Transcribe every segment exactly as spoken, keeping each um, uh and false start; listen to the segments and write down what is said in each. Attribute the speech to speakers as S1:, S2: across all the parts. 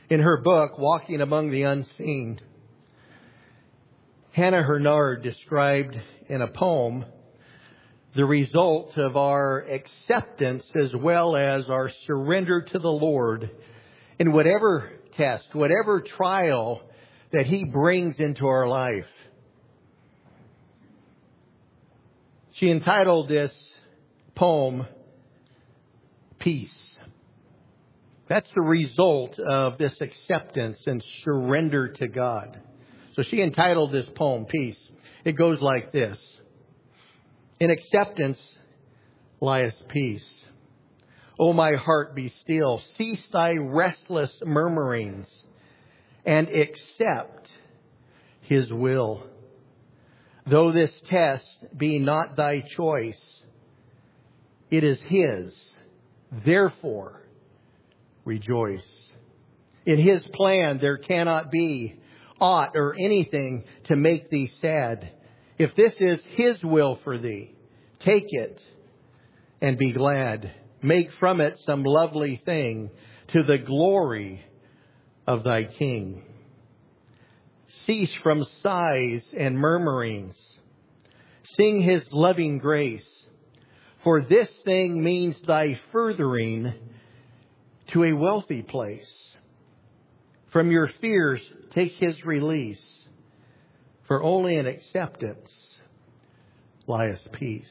S1: In her book, Walking Among the Unseen, Hannah Hurnard described in a poem the result of our acceptance as well as our surrender to the Lord in whatever test, whatever trial that He brings into our life. She entitled this poem, Peace. That's the result of this acceptance and surrender to God. So she entitled this poem, Peace. It goes like this. In acceptance lieth peace. O my heart, be still. Cease thy restless murmurings and accept His will. Though this test be not thy choice, it is His. Therefore, rejoice. In His plan there cannot be aught or anything to make thee sad. If this is His will for thee, take it and be glad. Make from it some lovely thing to the glory of thy King. Cease from sighs and murmurings. Sing His loving grace. For this thing means thy furthering to a wealthy place. From your fears take His release. For only in acceptance lieth peace.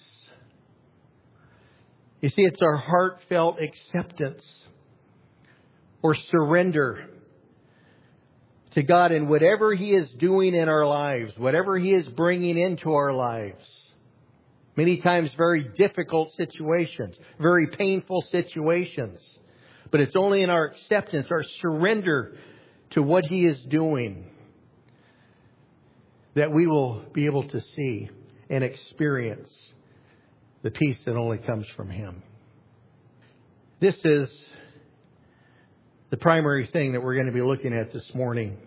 S1: You see, it's our heartfelt acceptance or surrender to God in whatever He is doing in our lives, whatever He is bringing into our lives. Many times very difficult situations, very painful situations. But it's only in our acceptance, our surrender to what He is doing, that we will be able to see and experience the peace that only comes from Him. This is the primary thing that we're going to be looking at this morning.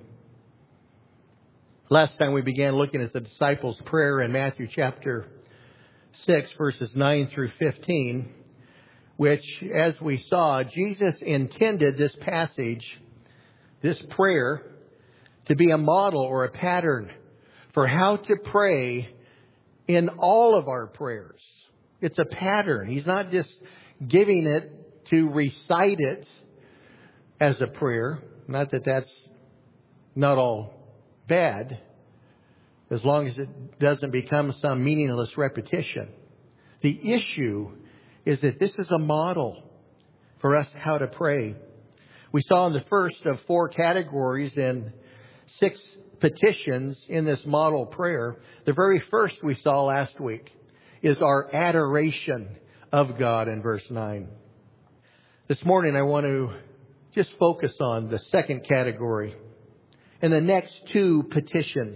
S1: Last time we began looking at the disciples' prayer in Matthew chapter six, verses nine through fifteen, which, as we saw, Jesus intended this passage, this prayer, to be a model or a pattern for how to pray in all of our prayers. It's a pattern. He's not just giving it to recite it as a prayer. Not that that's not all bad, as long as it doesn't become some meaningless repetition. The issue is that this is a model for us how to pray. We saw in the first of four categories and six petitions in this model prayer. The very first we saw last week is our adoration of God in verse nine. This morning I want to just focus on the second category and the next two petitions.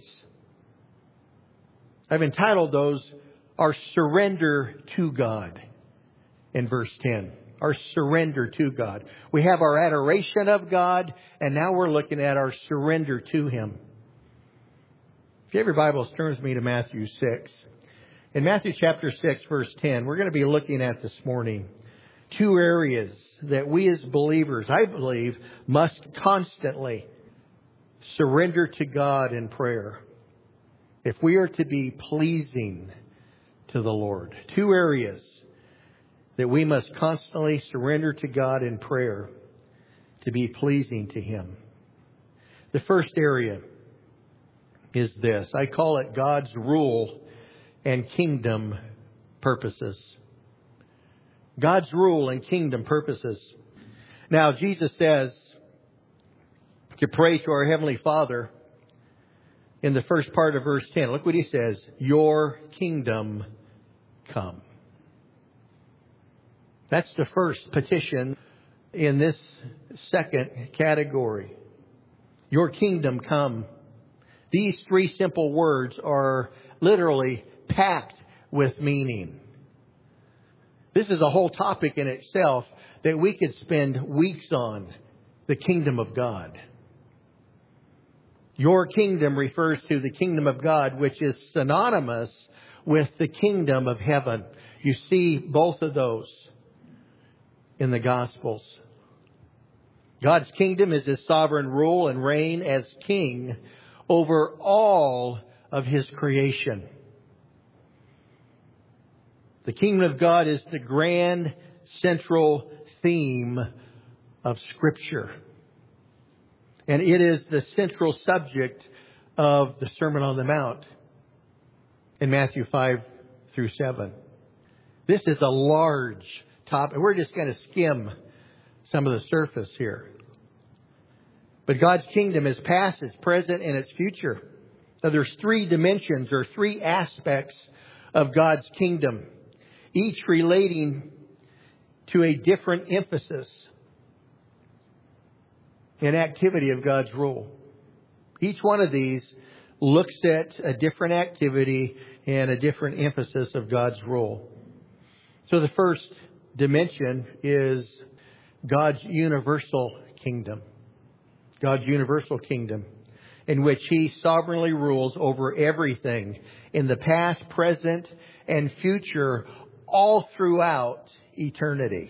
S1: I've entitled those our surrender to God in verse ten. Our surrender to God. We have our adoration of God, and now we're looking at our surrender to Him. If you have your Bibles, turn with me to Matthew six. In Matthew chapter six, verse ten, we're going to be looking at this morning two areas that we as believers, I believe, must constantly surrender to God in prayer if we are to be pleasing to the Lord. Two areas that we must constantly surrender to God in prayer to be pleasing to Him. The first area is this. I call it God's rule and kingdom purposes. God's rule and kingdom purposes. Now, Jesus says to pray to our Heavenly Father in the first part of verse ten. Look what He says. Your kingdom come. That's the first petition in this second category. Your kingdom come. These three simple words are literally packed with meaning. This is a whole topic in itself that we could spend weeks on. The kingdom of God. Your kingdom refers to the kingdom of God, which is synonymous with the kingdom of heaven. You see both of those in the Gospels. God's kingdom is His sovereign rule and reign as King over all of His creation. The kingdom of God is the grand central theme of Scripture. And it is the central subject of the Sermon on the Mount in Matthew five through seven. This is a large topic. We're just going to skim some of the surface here. But God's kingdom is past, it's present, and it's future. So there's three dimensions or three aspects of God's kingdom, each relating to a different emphasis and activity of God's rule. Each one of these looks at a different activity and a different emphasis of God's rule. So the first dimension is God's universal kingdom. God's universal kingdom, in which He sovereignly rules over everything in the past, present, and future, all throughout eternity.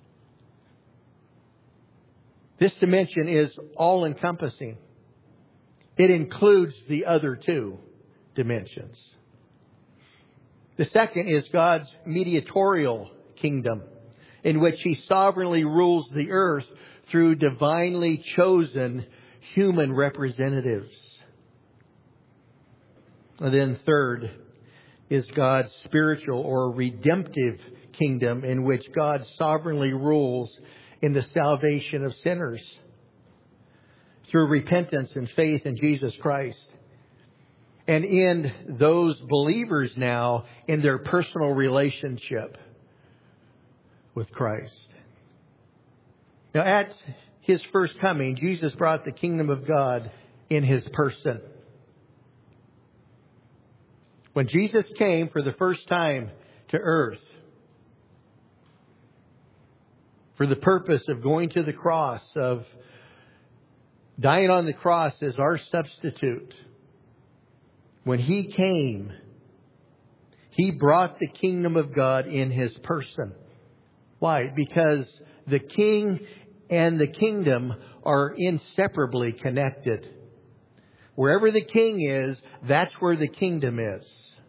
S1: This dimension is all-encompassing. It includes the other two dimensions. The second is God's mediatorial kingdom, in which He sovereignly rules the earth through divinely chosen human representatives. And then third is God's spiritual or redemptive kingdom, in which God sovereignly rules in the salvation of sinners through repentance and faith in Jesus Christ. And in those believers now in their personal relationship with Christ. Now, at His first coming, Jesus brought the kingdom of God in His person. When Jesus came for the first time to earth, for the purpose of going to the cross, of dying on the cross as our substitute, when He came, He brought the kingdom of God in His person. Why? Because the King and the kingdom are inseparably connected. Wherever the King is, that's where the kingdom is.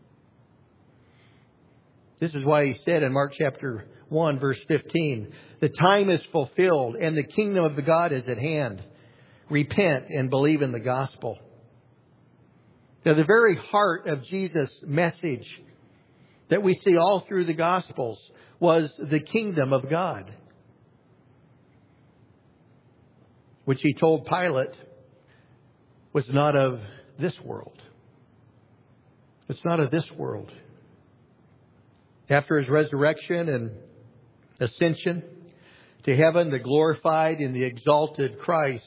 S1: This is why He said in Mark chapter one, verse fifteen, the time is fulfilled and the kingdom of the God is at hand. Repent and believe in the gospel. Now, the very heart of Jesus' message that we see all through the Gospels was the kingdom of God, which He told Pilate was not of this world. It's not of this world. After His resurrection and ascension to heaven, the glorified and the exalted Christ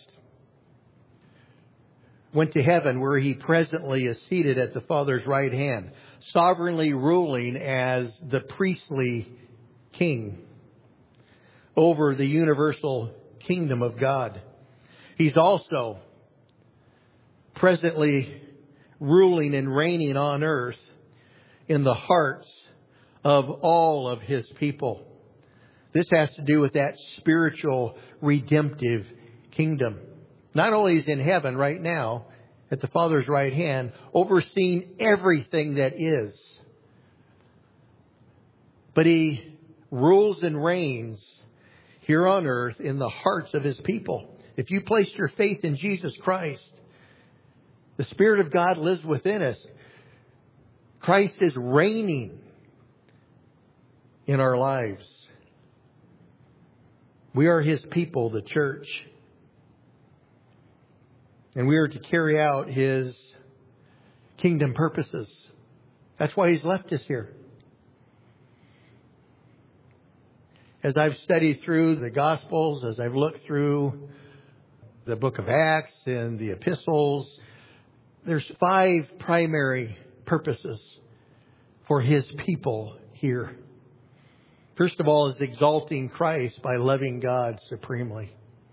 S1: went to heaven, where He presently is seated at the Father's right hand, sovereignly ruling as the priestly King over the universal kingdom of God. He's also presently ruling and reigning on earth in the hearts of all of His people. This has to do with that spiritual redemptive kingdom. Not only is He in heaven right now at the Father's right hand, overseeing everything that is, but He rules and reigns here on earth in the hearts of His people. If you placed your faith in Jesus Christ, the Spirit of God lives within us. Christ is reigning in our lives. We are His people, the church. And we are to carry out His kingdom purposes. That's why He's left us here. As I've studied through the Gospels, as I've looked through the book of Acts and the epistles, there's five primary purposes for His people here. First of all is exalting Christ by loving God supremely.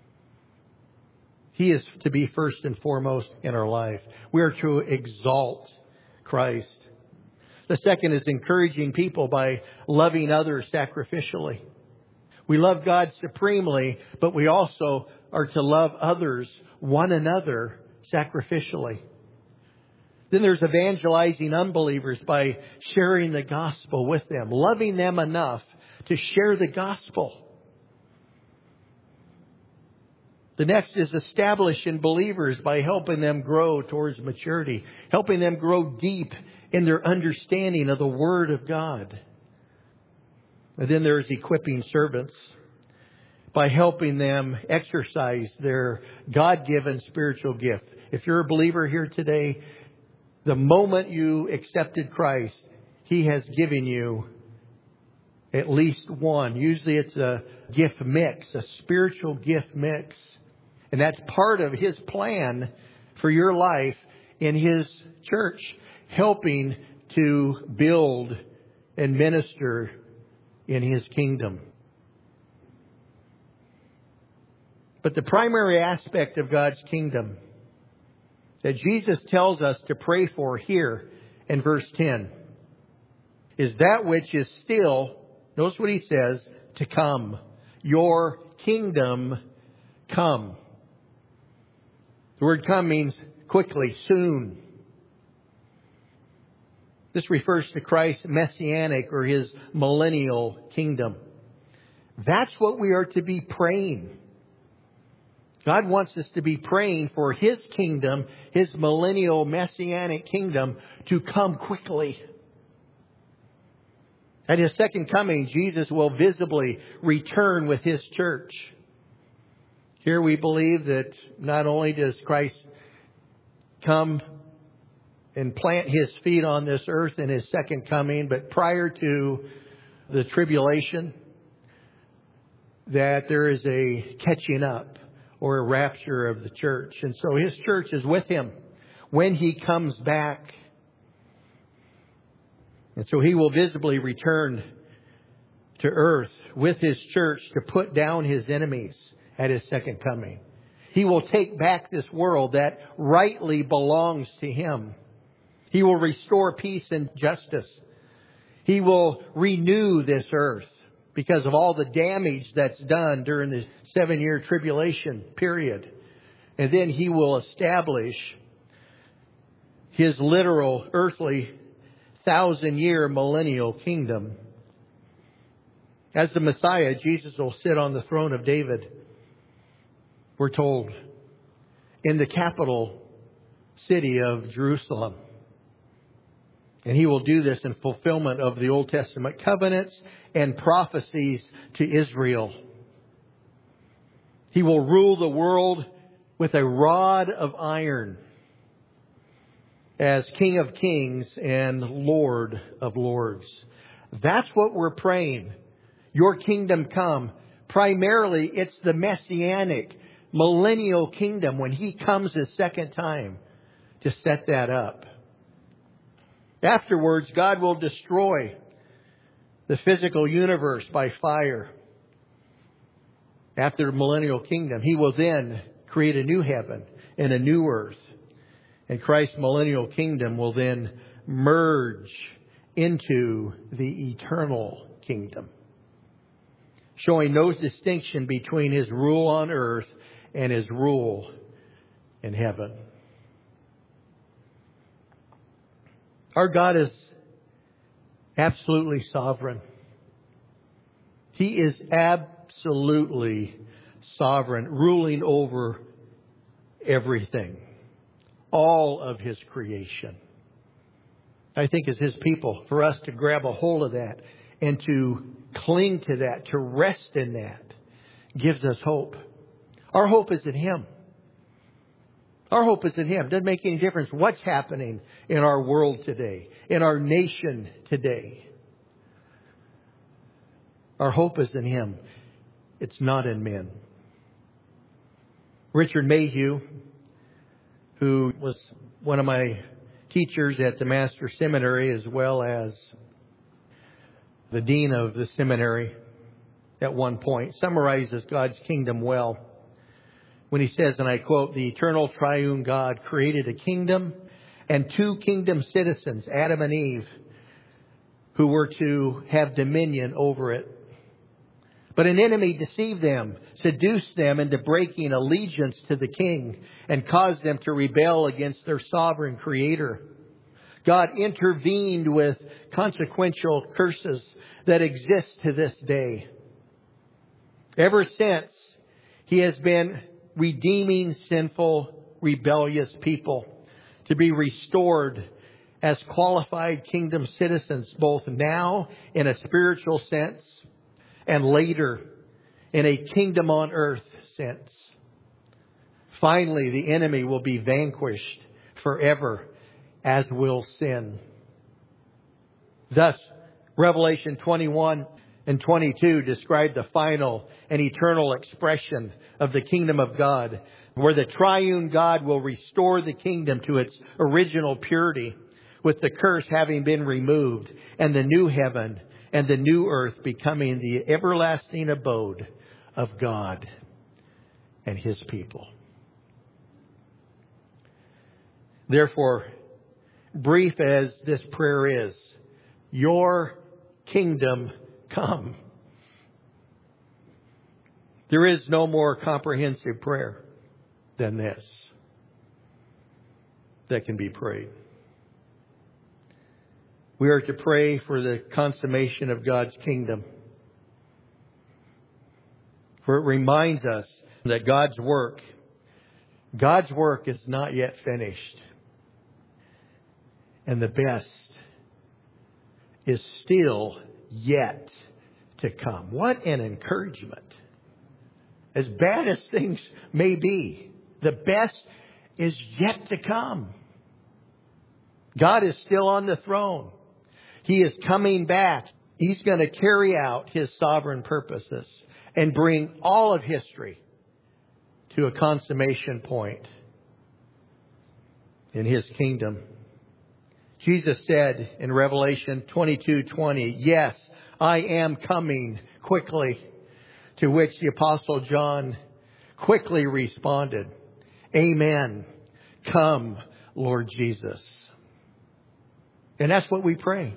S1: He is to be first and foremost in our life. We are to exalt Christ. The second is encouraging people by loving others sacrificially. We love God supremely, but we also are to love others, one another, sacrificially. Then there's evangelizing unbelievers by sharing the gospel with them, loving them enough to share the gospel. The next is establishing believers by helping them grow towards maturity, helping them grow deep in their understanding of the Word of God. And then there's equipping servants by helping them exercise their God-given spiritual gift. If you're a believer here today, the moment you accepted Christ, He has given you at least one. Usually it's a gift mix, a spiritual gift mix. And that's part of His plan for your life in His church, helping to build and minister in His kingdom. But the primary aspect of God's kingdom that Jesus tells us to pray for here in verse ten is that which is still, notice what He says, to come. Your kingdom come. The word come means quickly, soon. This refers to Christ's messianic or His millennial kingdom. That's what we are to be praying. God wants us to be praying for His kingdom, His millennial messianic kingdom, to come quickly. At His second coming, Jesus will visibly return with His church. Here we believe that not only does Christ come and plant His feet on this earth in His second coming, but prior to the tribulation, that there is a catching up or a rapture of the church. And so His church is with Him when He comes back. And so He will visibly return to earth with His church to put down His enemies at His second coming. He will take back this world that rightly belongs to Him. He will restore peace and justice. He will renew this earth because of all the damage that's done during the seven-year tribulation period. And then He will establish His literal earthly thousand-year millennial kingdom. As the Messiah, Jesus will sit on the throne of David, we're told, in the capital city of Jerusalem. And He will do this in fulfillment of the Old Testament covenants and prophecies to Israel. He will rule the world with a rod of iron as King of Kings and Lord of Lords. That's what we're praying. Your kingdom come. Primarily, it's the messianic millennial kingdom when He comes a second time to set that up. Afterwards, God will destroy the physical universe by fire. After the millennial kingdom, He will then create a new heaven and a new earth. And Christ's millennial kingdom will then merge into the eternal kingdom, showing no distinction between His rule on earth and His rule in heaven. Our God is absolutely sovereign. He is absolutely sovereign, ruling over everything, all of His creation. I think as His people, for us to grab a hold of that and to cling to that, to rest in that, gives us hope. Our hope is in Him. Our hope is in Him. It doesn't make any difference what's happening in our world today, in our nation today. Our hope is in Him. It's not in men. Richard Mayhew, who was one of my teachers at the Master Seminary as well as the dean of the seminary at one point, summarizes God's kingdom well when he says, and I quote, "The eternal triune God created a kingdom and two kingdom citizens, Adam and Eve, who were to have dominion over it. But an enemy deceived them, seduced them into breaking allegiance to the king, and caused them to rebel against their sovereign Creator. God intervened with consequential curses that exist to this day. Ever since, He has been redeeming sinful, rebellious people to be restored as qualified kingdom citizens, both now in a spiritual sense and later in a kingdom on earth sense. Finally, the enemy will be vanquished forever, as will sin. Thus, Revelation twenty-one and twenty-two describe the final and eternal expression of the kingdom of God, where the triune God will restore the kingdom to its original purity, with the curse having been removed, and the new heaven and the new earth becoming the everlasting abode of God and His people. Therefore, brief as this prayer is, your kingdom come. There is no more comprehensive prayer than this that can be prayed. We are to pray for the consummation of God's kingdom. For it reminds us that God's work, God's work is not yet finished. And the best is still yet to come. What an encouragement. As bad as things may be, the best is yet to come. God is still on the throne. He is coming back. He's going to carry out His sovereign purposes and bring all of history to a consummation point in His kingdom. Jesus said in Revelation twenty-two twenty, "Yes, I am coming quickly." To which the Apostle John quickly responded, "Amen. Come, Lord Jesus." And that's what we pray.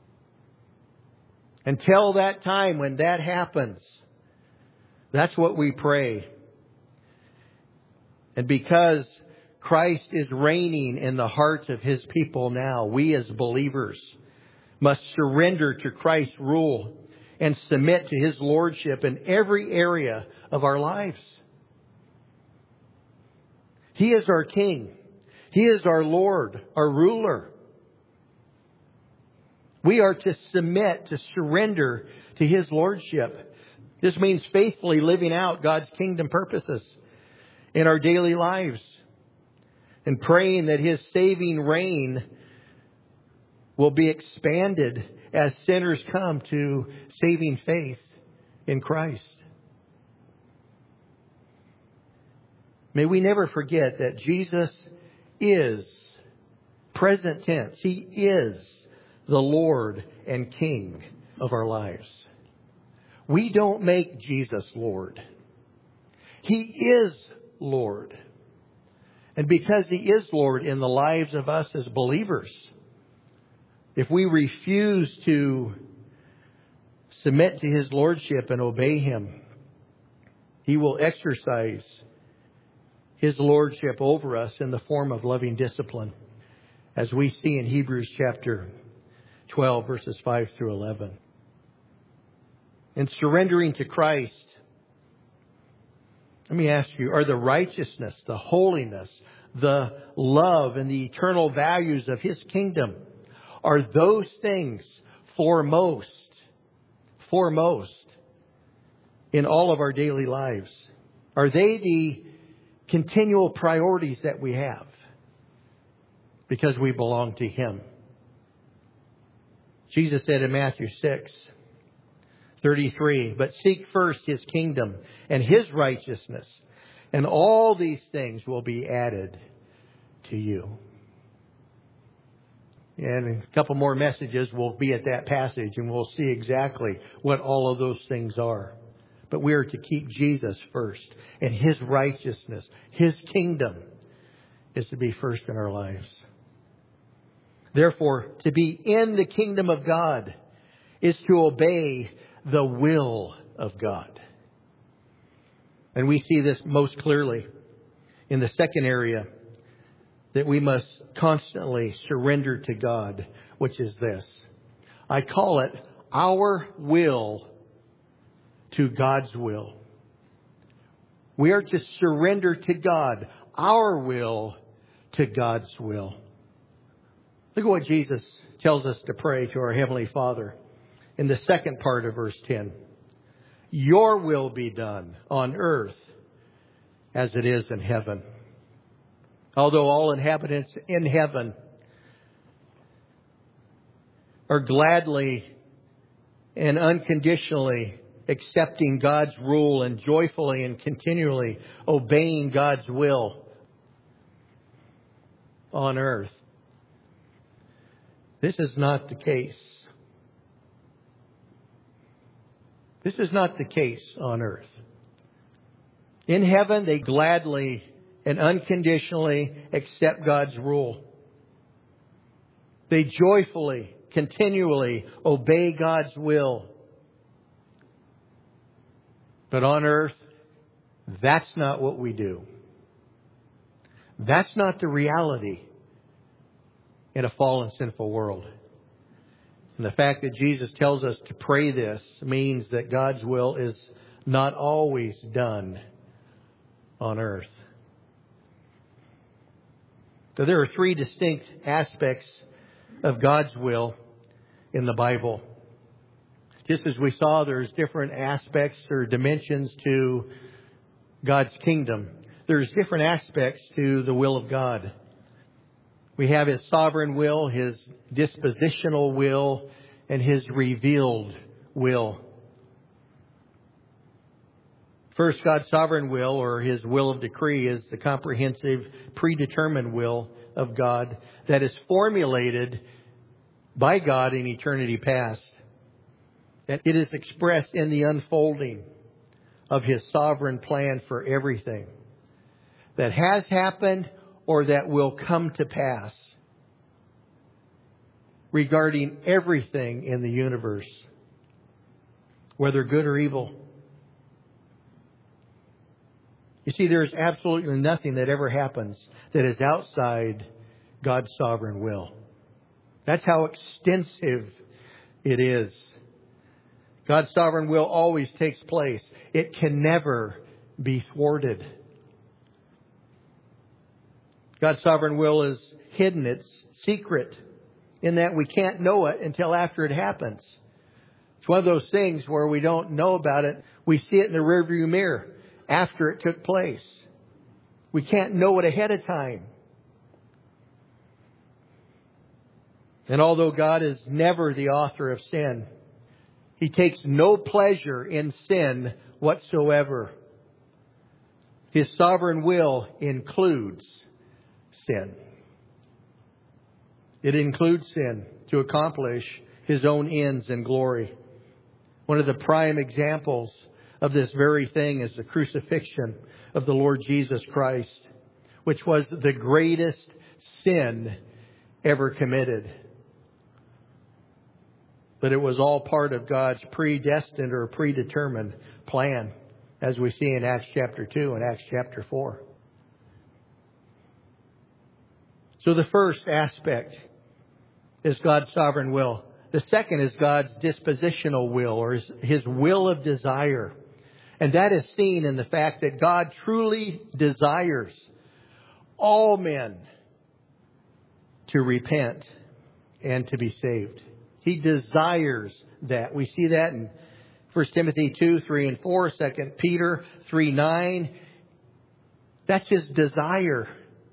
S1: Until that time when that happens, that's what we pray. And because Christ is reigning in the hearts of His people now, we as believers must surrender to Christ's rule and submit to His lordship in every area of our lives. He is our King. He is our Lord, our ruler. We are to submit, to surrender to His lordship. This means faithfully living out God's kingdom purposes in our daily lives and praying that His saving reign will be expanded as sinners come to saving faith in Christ. May we never forget that Jesus is, present tense, He is the Lord and King of our lives. We don't make Jesus Lord. He is Lord. And because He is Lord in the lives of us as believers, if we refuse to submit to His lordship and obey Him, He will exercise His lordship over us in the form of loving discipline, as we see in Hebrews chapter twelve, verses five through eleven. In surrendering to Christ, let me ask you, are the righteousness, the holiness, the love, and the eternal values of His kingdom, are those things foremost, foremost in all of our daily lives? Are they the continual priorities that we have because we belong to Him? Jesus said in Matthew six thirty-three, "But seek first His kingdom and His righteousness, and all these things will be added to you." And a couple more messages will be at that passage, and we'll see exactly what all of those things are. But we are to keep Jesus first, and His righteousness, His kingdom is to be first in our lives. Therefore, to be in the kingdom of God is to obey the will of God. And we see this most clearly in the second area, that we must constantly surrender to God, which is this. I call it our will to God's will. We are to surrender to God, our will to God's will. Look at what Jesus tells us to pray to our Heavenly Father in the second part of verse ten. Your will be done on earth as it is in heaven. Although all inhabitants in heaven are gladly and unconditionally accepting God's rule and joyfully and continually obeying God's will on earth, this is not the case. This is not the case on earth. In heaven, they gladly and unconditionally accept God's rule. They joyfully, continually obey God's will. But on earth, that's not what we do. That's not the reality in a fallen, sinful world. And the fact that Jesus tells us to pray this means that God's will is not always done on earth. So there are three distinct aspects of God's will in the Bible. Just as we saw, there's different aspects or dimensions to God's kingdom. There's different aspects to the will of God. We have His sovereign will, His dispositional will, and His revealed will. First, God's sovereign will, or His will of decree, is the comprehensive, predetermined will of God that is formulated by God in eternity past. And it is expressed in the unfolding of His sovereign plan for everything that has happened or that will come to pass regarding everything in the universe, whether good or evil. You see, there's absolutely nothing that ever happens that is outside God's sovereign will. That's how extensive it is. God's sovereign will always takes place. It can never be thwarted. God's sovereign will is hidden. It's secret in that we can't know it until after it happens. It's one of those things where we don't know about it. We see it in the rearview mirror after it took place. We can't know it ahead of time. And although God is never the author of sin, He takes no pleasure in sin whatsoever. His sovereign will includes sin. It includes sin to accomplish His own ends and glory. One of the prime examples of this very thing is the crucifixion of the Lord Jesus Christ, which was the greatest sin ever committed. But it was all part of God's predestined or predetermined plan, as we see in Acts chapter two and Acts chapter four. So the first aspect is God's sovereign will. The second is God's dispositional will, or His, his will of desire. And that is seen in the fact that God truly desires all men to repent and to be saved. He desires that. We see that in First Timothy two, three and four, Second Peter three, nine. That's His desire.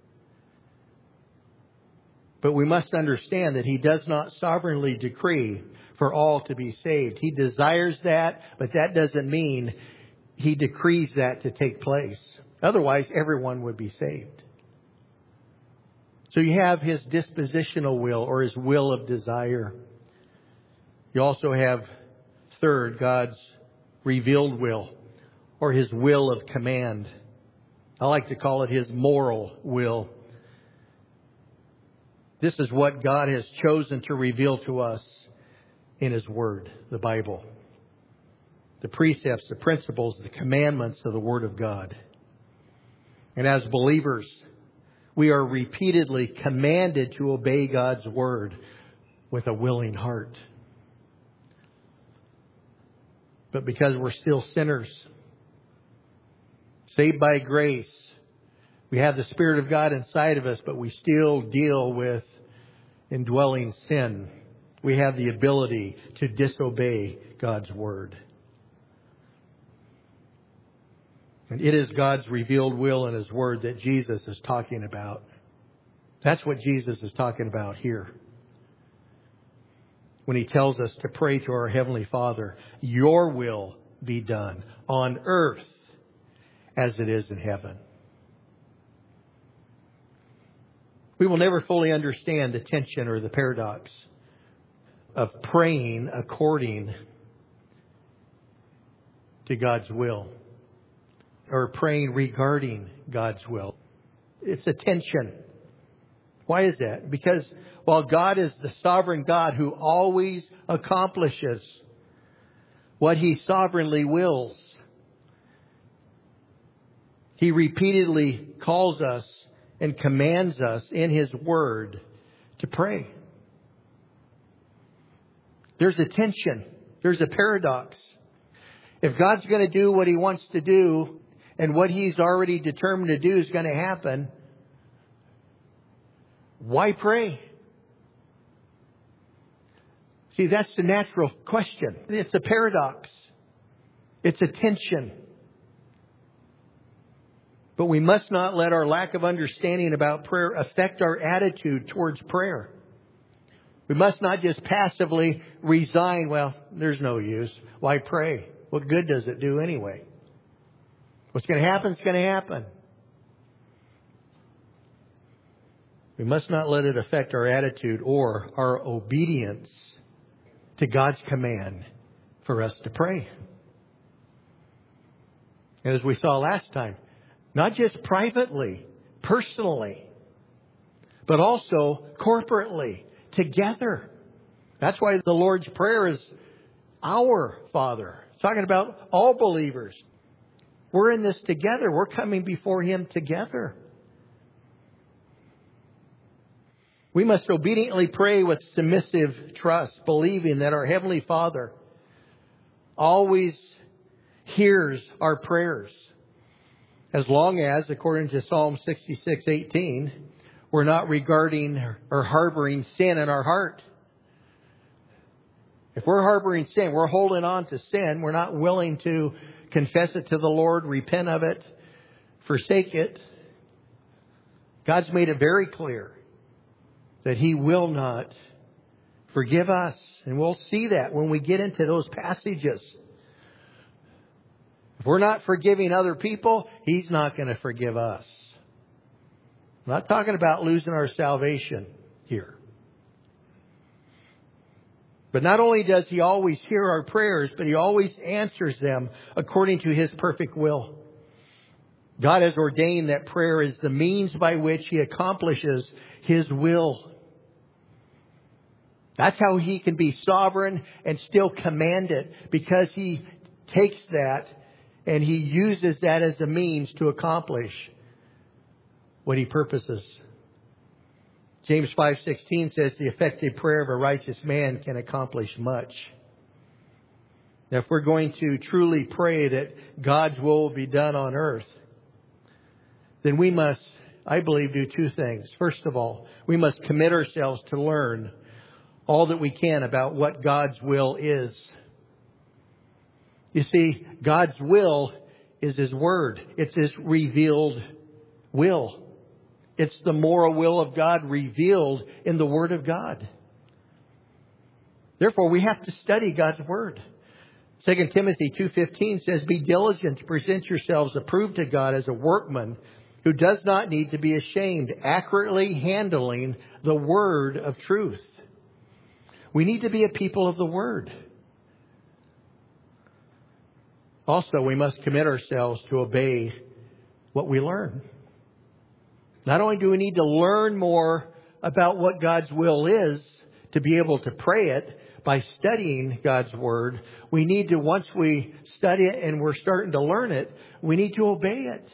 S1: But we must understand that He does not sovereignly decree for all to be saved. He desires that, but that doesn't mean He decrees that to take place. Otherwise, everyone would be saved. So you have His dispositional will, or His will of desire. You also have, third, God's revealed will, or His will of command. I like to call it His moral will. This is what God has chosen to reveal to us in His Word, the Bible. the precepts, the principles, the commandments of the Word of God. And as believers, we are repeatedly commanded to obey God's Word with a willing heart. But because we're still sinners, saved by grace, we have the Spirit of God inside of us, but we still deal with indwelling sin. We have the ability to disobey God's Word. And it is God's revealed will in His Word that Jesus is talking about. That's what Jesus is talking about here. When He tells us to pray to our Heavenly Father, your will be done on earth as it is in heaven. We will never fully understand the tension or the paradox of praying according to God's will, or praying regarding God's will. It's a tension. Why is that? Because while God is the sovereign God who always accomplishes what He sovereignly wills, He repeatedly calls us and commands us in His Word to pray. There's a tension. There's a paradox. If God's going to do what He wants to do, and what He's already determined to do is going to happen, why pray? See, that's the natural question. It's a paradox. It's a tension. But we must not let our lack of understanding about prayer affect our attitude towards prayer. We must not just passively resign, well, there's no use. Why pray? What good does it do anyway? What's going to happen is going to happen. We must not let it affect our attitude or our obedience to God's command for us to pray. And as we saw last time, not just privately, personally, but also corporately, together. That's why the Lord's Prayer is our Father. It's talking about all believers. We're in this together. We're coming before Him together. We must obediently pray with submissive trust, believing that our Heavenly Father always hears our prayers. As long as, according to Psalm sixty-six eighteen, we're not regarding or harboring sin in our heart. If we're harboring sin, we're holding on to sin, we're not willing to confess it to the Lord, repent of it, forsake it, God's made it very clear that He will not forgive us. And we'll see that when we get into those passages. If we're not forgiving other people, He's not going to forgive us. I'm not talking about losing our salvation here. But not only does He always hear our prayers, but He always answers them according to His perfect will. God has ordained that prayer is the means by which He accomplishes His will. That's how He can be sovereign and still command it, because He takes that and He uses that as a means to accomplish what He purposes. James five sixteen says the effective prayer of a righteous man can accomplish much. Now, if we're going to truly pray that God's will will be done on earth, then we must, I believe, do two things. First of all, we must commit ourselves to learn all that we can about what God's will is. You see, God's will is His Word. It's His revealed will. It's the moral will of God revealed in the Word of God. Therefore, we have to study God's Word. Second Timothy two fifteen says, "Be diligent to present yourselves approved to God as a workman who does not need to be ashamed, accurately handling the word of truth." We need to be a people of the Word. Also, we must commit ourselves to obey what we learn. Not only do we need to learn more about what God's will is to be able to pray it, by studying God's Word. We need to, once we study it and we're starting to learn it, we need to obey it.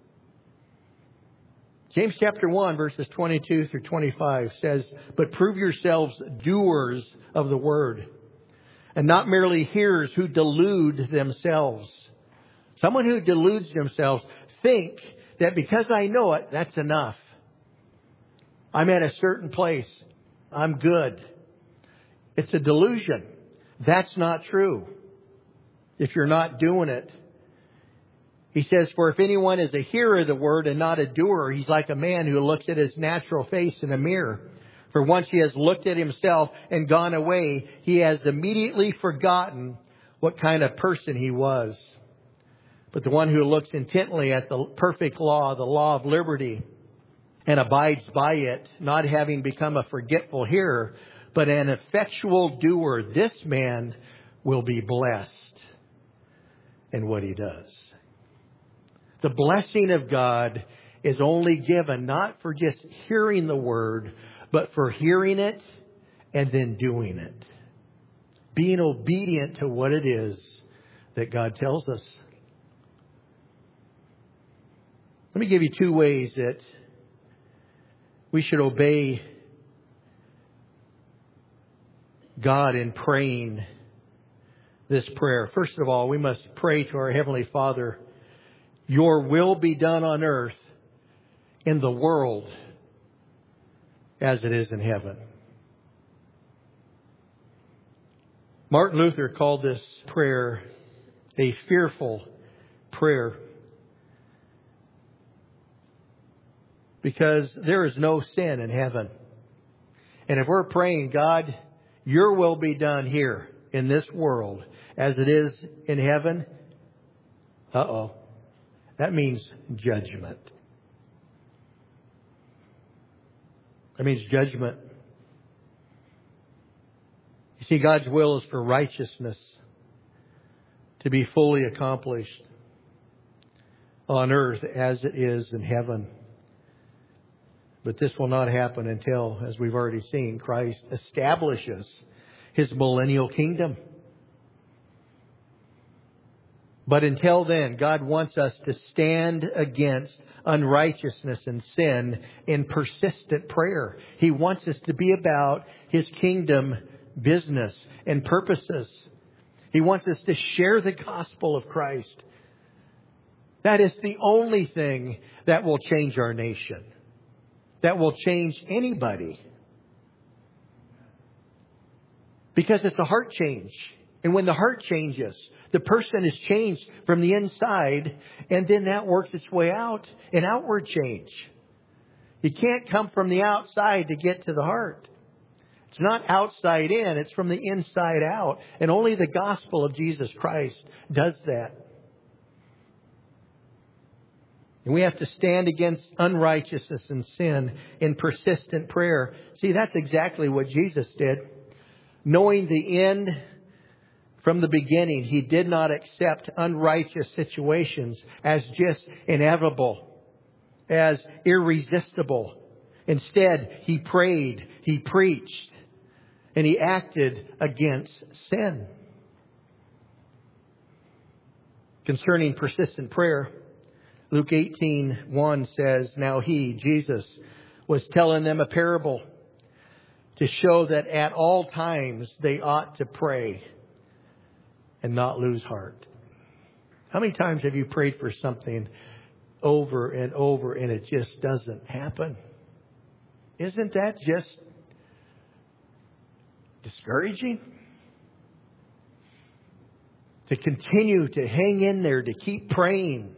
S1: James chapter one, verses twenty-two through twenty-five says, "But prove yourselves doers of the Word, and not merely hearers who delude themselves." Someone who deludes themselves think that because I know it, that's enough. I'm at a certain place. I'm good. It's a delusion. That's not true if you're not doing it. He says, "For if anyone is a hearer of the word and not a doer, he's like a man who looks at his natural face in a mirror. For once he has looked at himself and gone away, he has immediately forgotten what kind of person he was. But the one who looks intently at the perfect law, the law of liberty, and abides by it, not having become a forgetful hearer, but an effectual doer, this man will be blessed in what he does." The blessing of God is only given not for just hearing the word, but for hearing it and then doing it. Being obedient to what it is that God tells us. Let me give you two ways that we should obey God in praying this prayer. First of all, we must pray to our Heavenly Father, "Your will be done on earth in the world as it is in heaven." Martin Luther called this prayer a fearful prayer, because there is no sin in heaven. And if we're praying, "God, your will be done here in this world as it is in heaven," uh-oh, that means judgment. That means judgment. You see, God's will is for righteousness to be fully accomplished on earth as it is in heaven. But this will not happen until, as we've already seen, Christ establishes His millennial kingdom. But until then, God wants us to stand against unrighteousness and sin in persistent prayer. He wants us to be about His kingdom business and purposes. He wants us to share the gospel of Christ. That is the only thing that will change our nation, that will change anybody. Because it's a heart change. And when the heart changes, the person is changed from the inside, and then that works its way out in outward change. You can't come from the outside to get to the heart. It's not outside in, it's from the inside out. And only the gospel of Jesus Christ does that. And we have to stand against unrighteousness and sin in persistent prayer. See, that's exactly what Jesus did. Knowing the end from the beginning, He did not accept unrighteous situations as just inevitable, as irresistible. Instead, He prayed, He preached, and He acted against sin. Concerning persistent prayer, Luke eighteen one says, "Now He, Jesus, was telling them a parable to show that at all times they ought to pray and not lose heart." How many times have you prayed for something over and over and it just doesn't happen? Isn't that just discouraging? To continue to hang in there, to keep praying.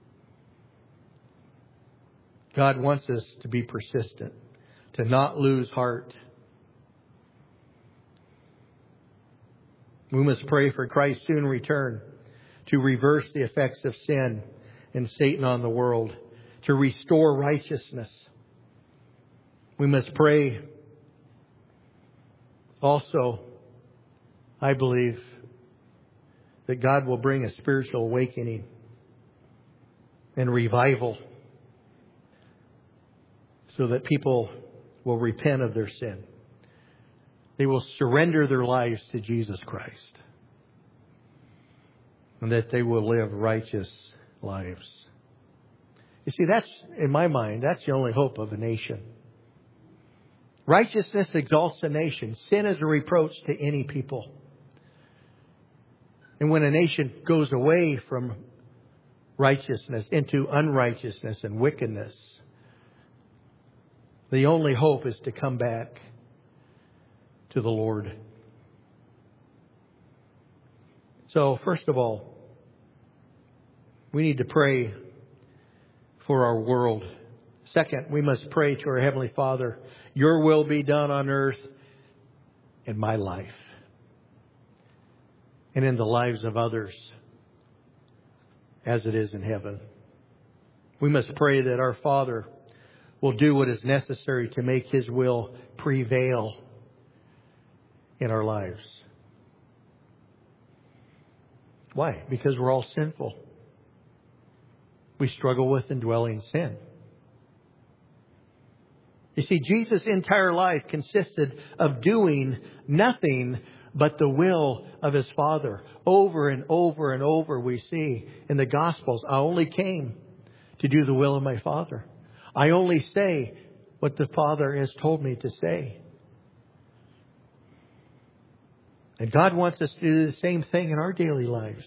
S1: God wants us to be persistent, to not lose heart. We must pray for Christ's soon return, to reverse the effects of sin and Satan on the world, to restore righteousness. We must pray also, I believe, that God will bring a spiritual awakening and revival so that people will repent of their sin. they will surrender their lives to Jesus Christ. And that they will live righteous lives. You see, that's, in my mind, that's the only hope of a nation. Righteousness exalts a nation. Sin is a reproach to any people. And when a nation goes away from righteousness into unrighteousness and wickedness, the only hope is to come back to the Lord. So, first of all, we need to pray for our world. Second, we must pray to our Heavenly Father, your will be done on earth in my life and in the lives of others as it is in heaven. We must pray that our Father will do what is necessary to make His will prevail in our lives. Why? Because we're all sinful. We struggle with indwelling sin. You see, Jesus' entire life consisted of doing nothing but the will of His Father. Over and over and over we see in the Gospels, I only came to do the will of my Father. I only say what the Father has told me to say. And God wants us to do the same thing in our daily lives.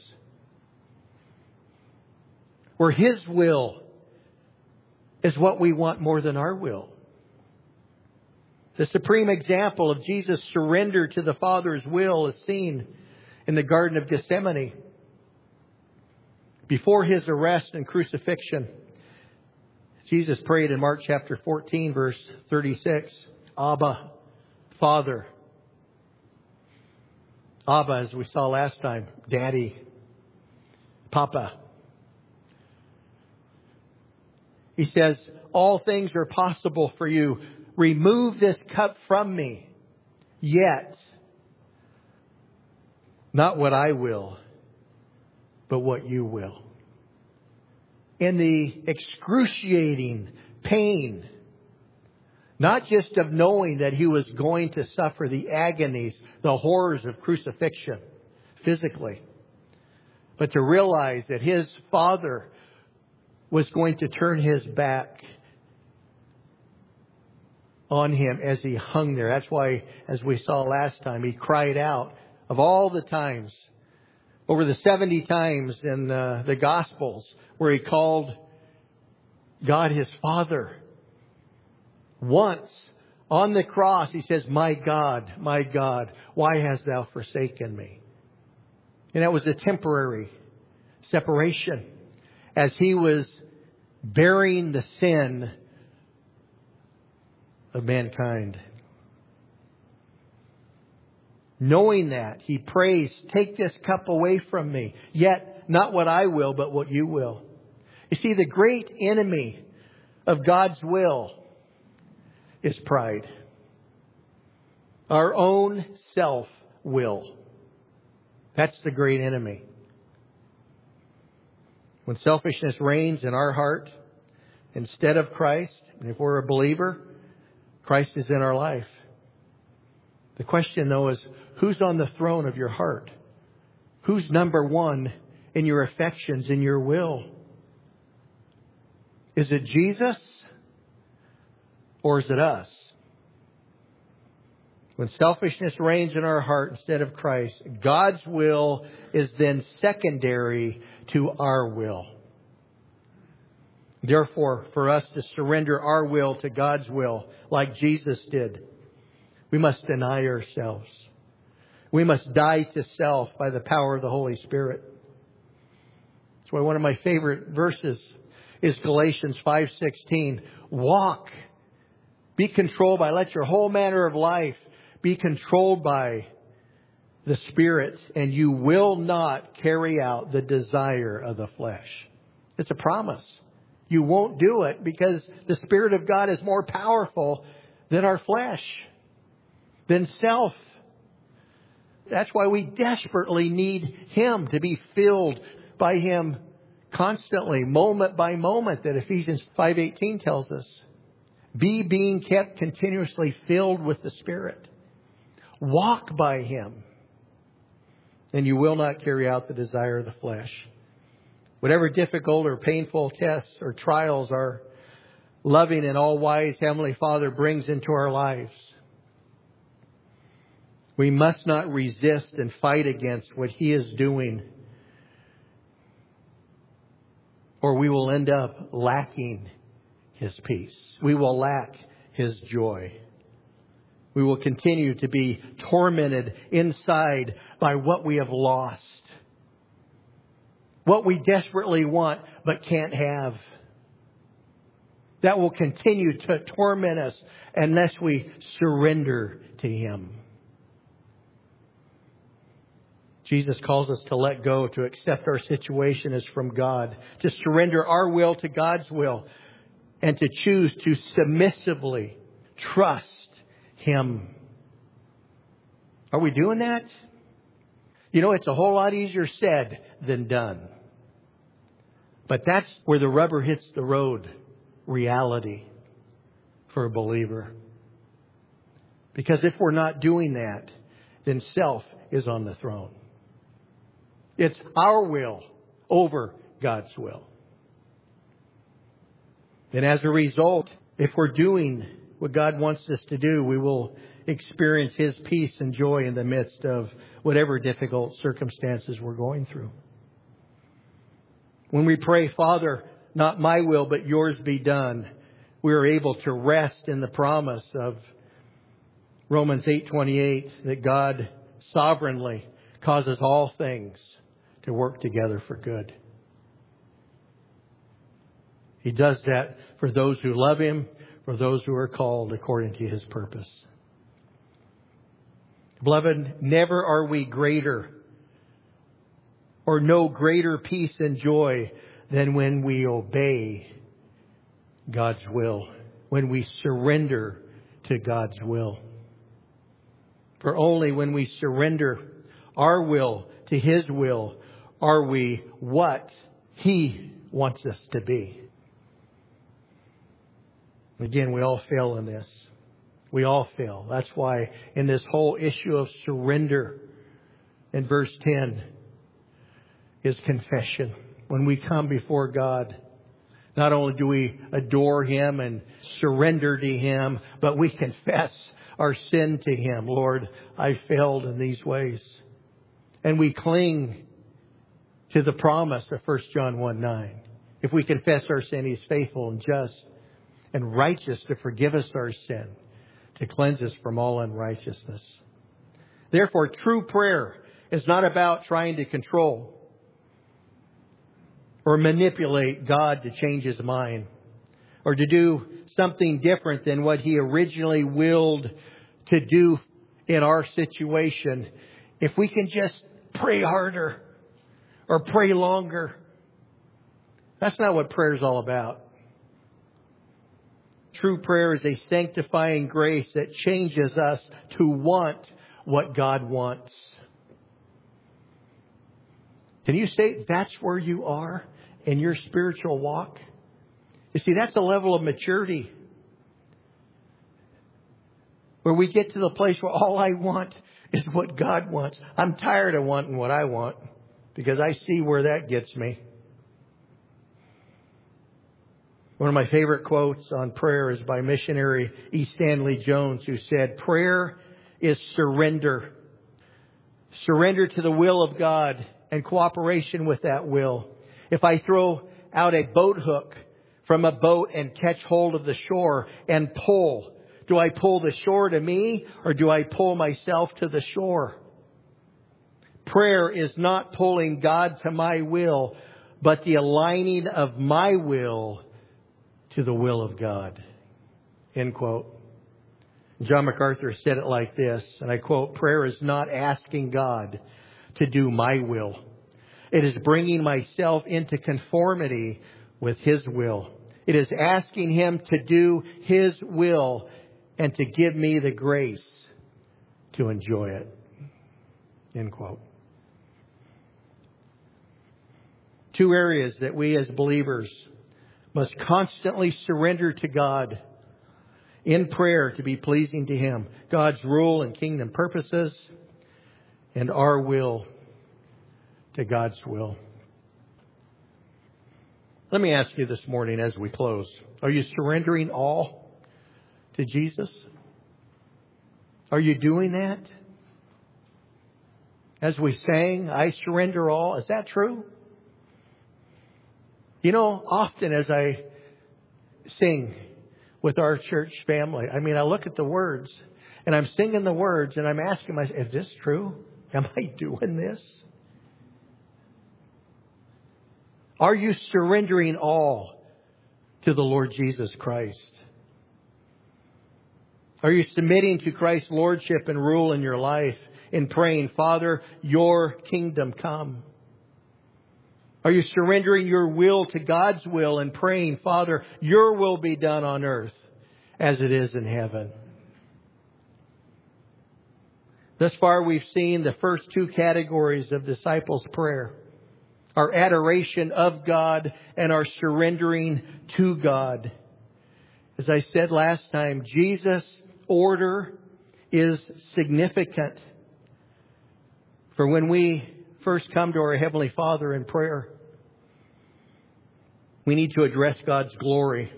S1: Where His will is what we want more than our will. The supreme example of Jesus' surrender to the Father's will is seen in the Garden of Gethsemane. Before His arrest and crucifixion, Jesus prayed in Mark chapter fourteen, verse thirty-six, Abba, Father. Abba, as we saw last time, Daddy, Papa. He says, all things are possible for you. Remove this cup from me. Yet, not what I will, but what you will. In the excruciating pain, not just of knowing that He was going to suffer the agonies, the horrors of crucifixion physically, but to realize that His Father was going to turn His back on Him as He hung there. That's why, as we saw last time, He cried out of all the times, over the seventy times in uh, the Gospels, where He called God His Father. Once on the cross, He says, my God, my God, why hast Thou forsaken me? And that was a temporary separation as He was bearing the sin of mankind. Knowing that, He prays, take this cup away from me. Yet, not what I will, but what you will. You see, the great enemy of God's will is pride. Our own self-will. That's the great enemy. When selfishness reigns in our heart instead of Christ, and if we're a believer, Christ is in our life. The question, though, is who's on the throne of your heart? Who's number one in your affections, in your will? Is it Jesus or is it us? When selfishness reigns in our heart instead of Christ, God's will is then secondary to our will. Therefore, for us to surrender our will to God's will, like Jesus did, we must deny ourselves. We must die to self by the power of the Holy Spirit. That's why one of my favorite verses is Galatians five sixteen. Walk. Be controlled by, let your whole manner of life be controlled by the Spirit, and you will not carry out the desire of the flesh. It's a promise. You won't do it because the Spirit of God is more powerful than our flesh, than self. That's why we desperately need Him, to be filled by Him constantly, moment by moment, that Ephesians five eighteen tells us. Be being kept continuously filled with the Spirit. Walk by Him, and you will not carry out the desire of the flesh. Whatever difficult or painful tests or trials our loving and all-wise Heavenly Father brings into our lives, we must not resist and fight against what He is doing, or we will end up lacking His peace. We will lack His joy. We will continue to be tormented inside by what we have lost, what we desperately want but can't have. That will continue to torment us unless we surrender to Him. Jesus calls us to let go, to accept our situation as from God, to surrender our will to God's will, and to choose to submissively trust Him. Are we doing that? You know, it's a whole lot easier said than done. But that's where the rubber hits the road, reality for a believer. Because if we're not doing that, then self is on the throne. It's our will over God's will. And as a result, if we're doing what God wants us to do, we will experience His peace and joy in the midst of whatever difficult circumstances we're going through. When we pray, Father, not my will, but yours be done, we are able to rest in the promise of Romans eight twenty-eight, that God sovereignly causes all things to work together for good. He does that for those who love Him, for those who are called according to His purpose. Beloved, never are we greater or know greater peace and joy than when we obey God's will, when we surrender to God's will. For only when we surrender our will to His will are we what He wants us to be. Again, we all fail in this. We all fail. That's why in this whole issue of surrender, in verse ten, is confession. When we come before God, not only do we adore Him and surrender to Him, but we confess our sin to Him. Lord, I failed in these ways. And we cling to the promise of First John one nine. If we confess our sin, He's faithful and just and righteous to forgive us our sin, to cleanse us from all unrighteousness. Therefore, true prayer is not about trying to control or manipulate God to change His mind, or to do something different than what He originally willed to do in our situation. If we can just pray harder or pray longer, that's not what prayer is all about. True prayer is a sanctifying grace that changes us to want what God wants. Can you say that's where you are in your spiritual walk? You see, that's a level of maturity where we get to the place where all I want is what God wants. I'm tired of wanting what I want because I see where that gets me. One of my favorite quotes on prayer is by missionary E. Stanley Jones, who said, "Prayer is surrender. Surrender to the will of God and cooperation with that will. If I throw out a boat hook from a boat and catch hold of the shore and pull, do I pull the shore to me or do I pull myself to the shore? Prayer is not pulling God to my will, but the aligning of my will to the will of God." End quote. John MacArthur said it like this, and I quote, "Prayer is not asking God to do my will. It is bringing myself into conformity with His will. It is asking Him to do His will and to give me the grace to enjoy it." End quote. Two areas that we as believers must constantly surrender to God in prayer to be pleasing to Him. God's rule and kingdom purposes, and our will to God's will. Let me ask you this morning as we close. Are you surrendering all to Jesus? Are you doing that? As we sang, I surrender all. Is that true? You know, often as I sing with our church family, I mean, I look at the words and I'm singing the words and I'm asking myself, is this true? Am I doing this? Are you surrendering all to the Lord Jesus Christ? Are you submitting to Christ's lordship and rule in your life in praying, Father, your kingdom come? Are you surrendering your will to God's will and praying, Father, your will be done on earth as it is in heaven? Thus far, we've seen the first two categories of disciples' prayer. Our adoration of God and our surrendering to God. As I said last time, Jesus' order is significant. For when we first come to our Heavenly Father in prayer, we need to address God's glory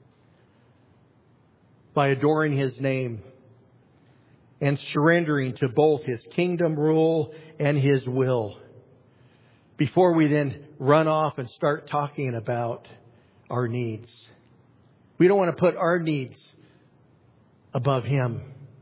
S1: by adoring His name and surrendering to both His kingdom rule and His will, before we then run off and start talking about our needs. We don't want to put our needs above Him.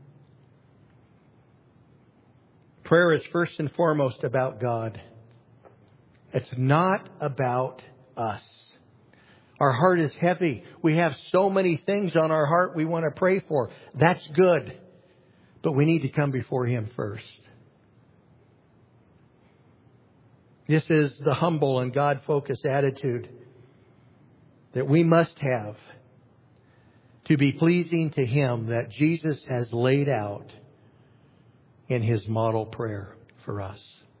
S1: Prayer is first and foremost about God. It's not about us. Our heart is heavy. We have so many things on our heart we want to pray for. That's good. But we need to come before Him first. This is the humble and God-focused attitude that we must have to be pleasing to Him, that Jesus has laid out in His model prayer for us.